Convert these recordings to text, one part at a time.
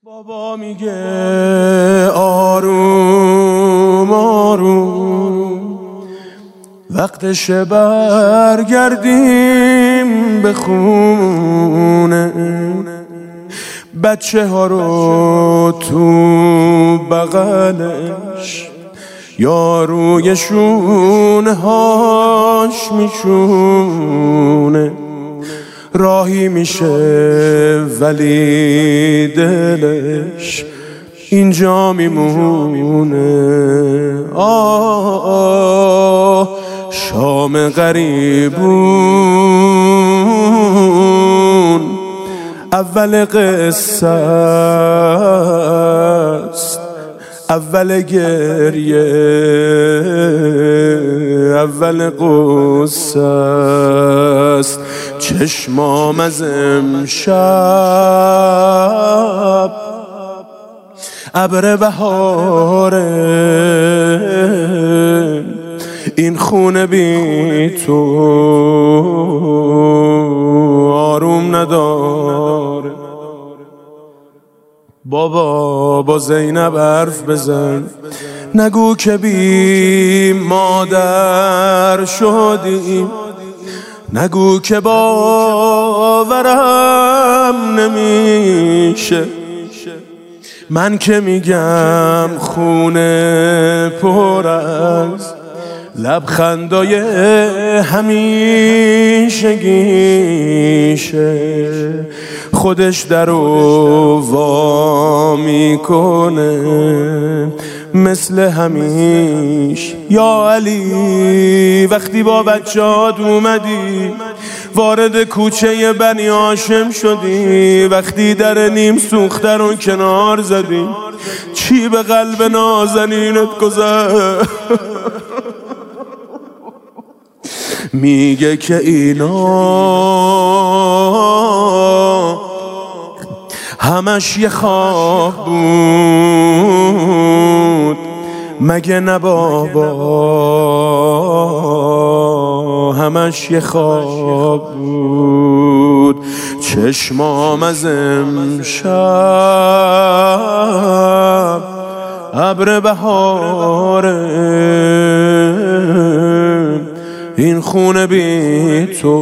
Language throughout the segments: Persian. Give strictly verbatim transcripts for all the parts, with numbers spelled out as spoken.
بابا میگه آروم آروم وقتشه برگردیم به خونه، بچه ها رو تو بغلش یا روی شونه هاش میشونه. راهی میشه ولی دلش اینجا میمونه. آه آه شام غریبون اول قصه است، اول گریه اول قصه است. چشمام از امشب ابر بهاره، این خونه بی تو آروم نداره. بابا با زینب حرف بزن، نگو که بی مادر شدیم، نگو که باورم نمیشه. من که میگم خونه پر از لبخندای همیشگیشه، خودش درو وا میکنه مثل همیش. یا علی وقتی با بچه‌هات اومدی وارد کوچه بنی هاشم شدی، وقتی در نیم سوخته رو کنار زدی، چی به قلب نازنینت گذشت؟ میگه که اینا همش یه خواب بود، مگه نه بابا همش یه خواب بود. چشمام از امشب ابر بهاره، این خونه بی تو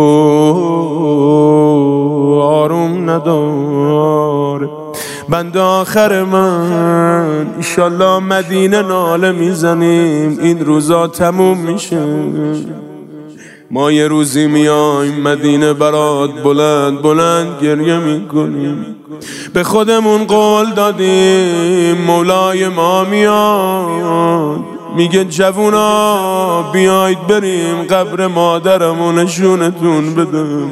آروم نداره. بند آخر من ایشالله مدینه ناله میزنیم، این روزا تموم میشه. ما یه روزی میایم مدینه برات بلند بلند گریه میکنیم. به خودمون قول دادیم مولای ما میاد، میگه جوونا بیاید بریم قبر مادرمو نشونتون بدم،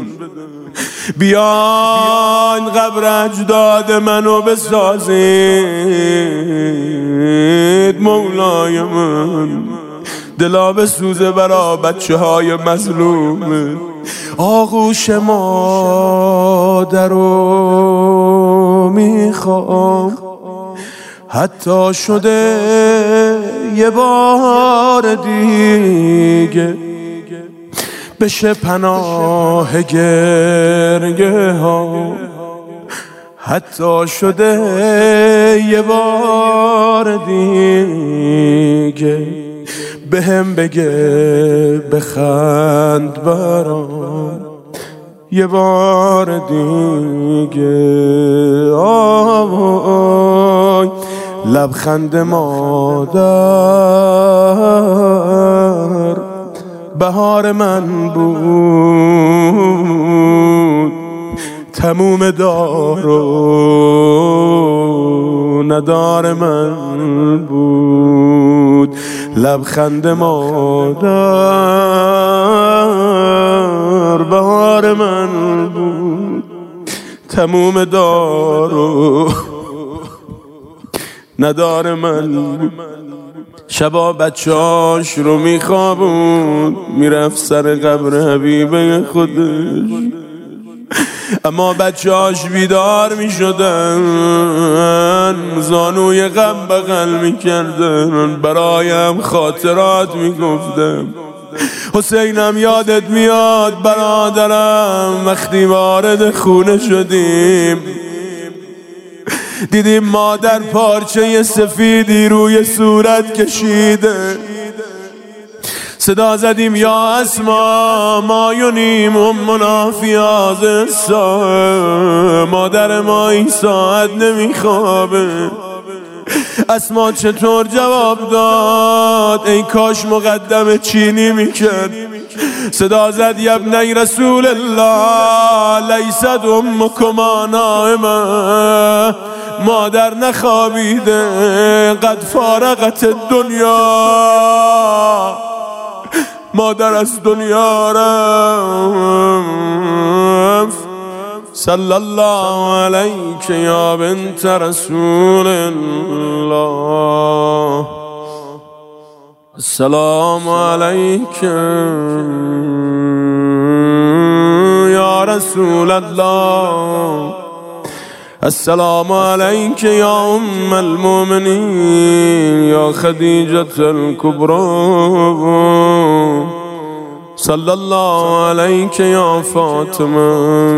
بیاین قبر اجداد منو بسازید. مولای من دلا بسوزه برا بچه های مظلوم. آغوش مادرو میخوام، حتی شده یه بار دیگه بشه پناه گریه ها، حتی شده یه بار دیگه بهم بگه بخند برام یه بار دیگه. آی لبخند مادر بهار من بود، تموم دار و ندار من بود. لبخند مادر بهار من بود، تموم دار و ندار من بود. شبا بچه‌اش رو میخوابوند، میرفت سر قبر حبیبه خودش، اما بچه‌اش بیدار میشدن، زانوی غم بغل میکردن، برایم خاطرات میگفتم. حسینم یادت میاد برادرم، وقتی وارد خونه شدیم دیدیم مادر پارچه سفیدی روی صورت کشیده. صدا زدیم یا اسما مایونیم امنا فی هذا الساعه، مادر ما این ساعت نمیخوابه. اسما چطور جواب داد؟ ای کاش مقدم چینی میکرد. صدا زد یا ابنی رسول الله لیست امکما نائمه، مادر نخوابیده، قد فارقت الدنیا، مادر از دنیا رفت. صلی الله علیک یا بنت رسول الله، السلام علیک یا رسول الله، السلام علیک یا ام المؤمنین یا خدیجة الکبری، صلی الله علیک یا فاطمه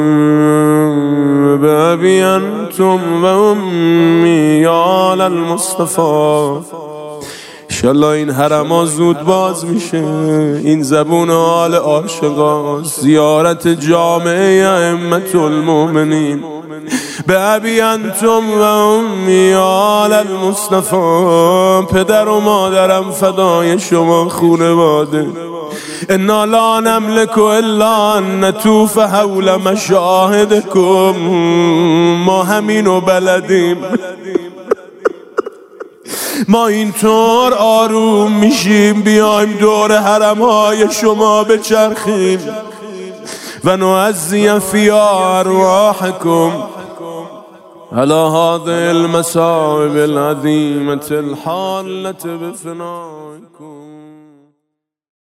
بابی انتم و امی یا آل المصطفى. انشالله این حرما زود باز میشه، این زبون آل عاشقا، زیارت جامعه ائمة المؤمنین بابی انتم و امی یا آل المصطفى. پدر و مادرم فدای شما خانواده. انا لا نملك الا ان نطوف حول مشاهدكم، ما همینو بلدیم. ما اینطور آروم میشیم بیایم دور حرمهای شما بچرخیم و نعزی فی ارواحکم على هذه المصائب العظیمة الحالة بفنائکم.